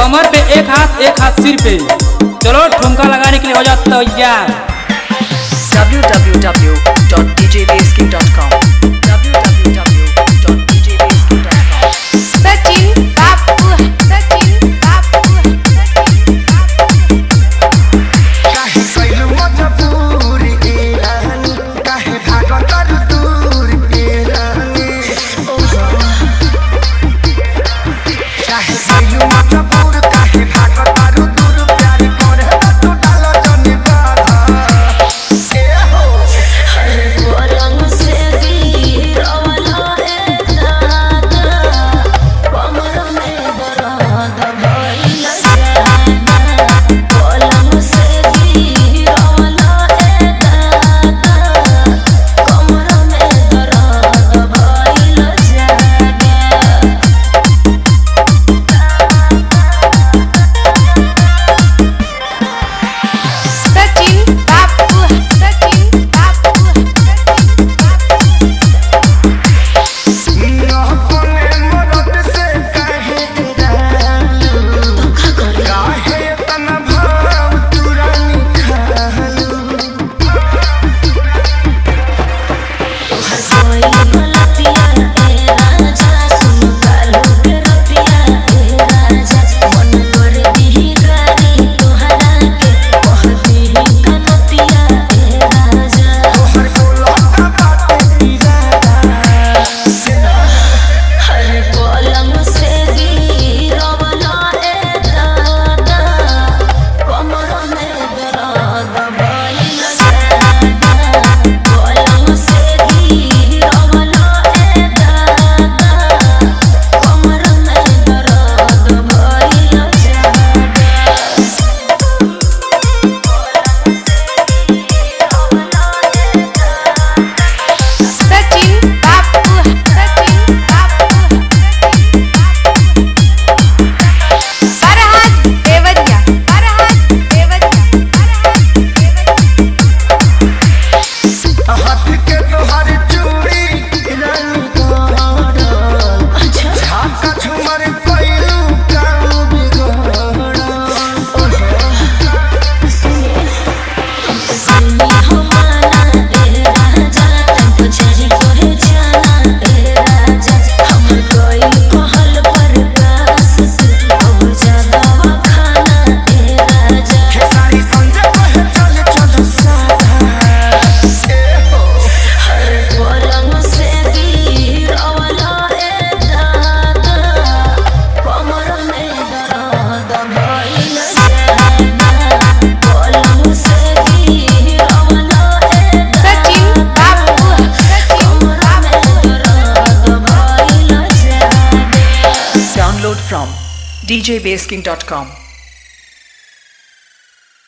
कमर पे एक हाथ सिर पे। चलो ठुमका लगाने के लिए हो जाता तैयार। www.djbasking.com सचिन बापू काहे कइलु मजबूर ए रानी, काहे भागत तारू दूर ए रानी। काहे कइलु मजबूर, काहे भागत तारू दूर, प्यार करे तू डाल जने बाधा। ए हो अरे पलंग से गिरवला ए दादा, कमर में दर्द भइल जाना। पलंग से गिरवला ए दादा, कमर में दर्द भइल जाना। सचिन बापू अपने मरद से काहे डरालू, धोखा करे काहे इतना भाव तू रानी खालू। कोई गलतिया ए राजा, सुन कालू के रतिया ए राजा। मन कर दिही गारी तोहरा के, कह दिही कनतिया ए राजा। तोहर बोलता बाटे इरादा। हर पलंग से गिरवला ए दादा, कमर में दर्द भइल जाना। पलंग से गिरवला ए दादा, कमर में दर्द भइल जाना। सचिन बापू फरहाद देवरिया हाथ के तोहर चूड़ी रानी तोहर, अच्छा झाका झूमर कइलू काम बिगड़। सुनी हमारा ए राजा, तब चढ़ी तोहे जाना ए राजा। हमर कोई कहल पर कास से अब ज्यादा खाना ए राजा। सारी संजय कहे चल चल सादा। ए हो हर पलंग से गिरवला ए दादा, कमर में दर्द भइल जाना। पलंग से गिरवला ए सचिन बापू कमर में दर्द भइल जाना। Download from djbasking.com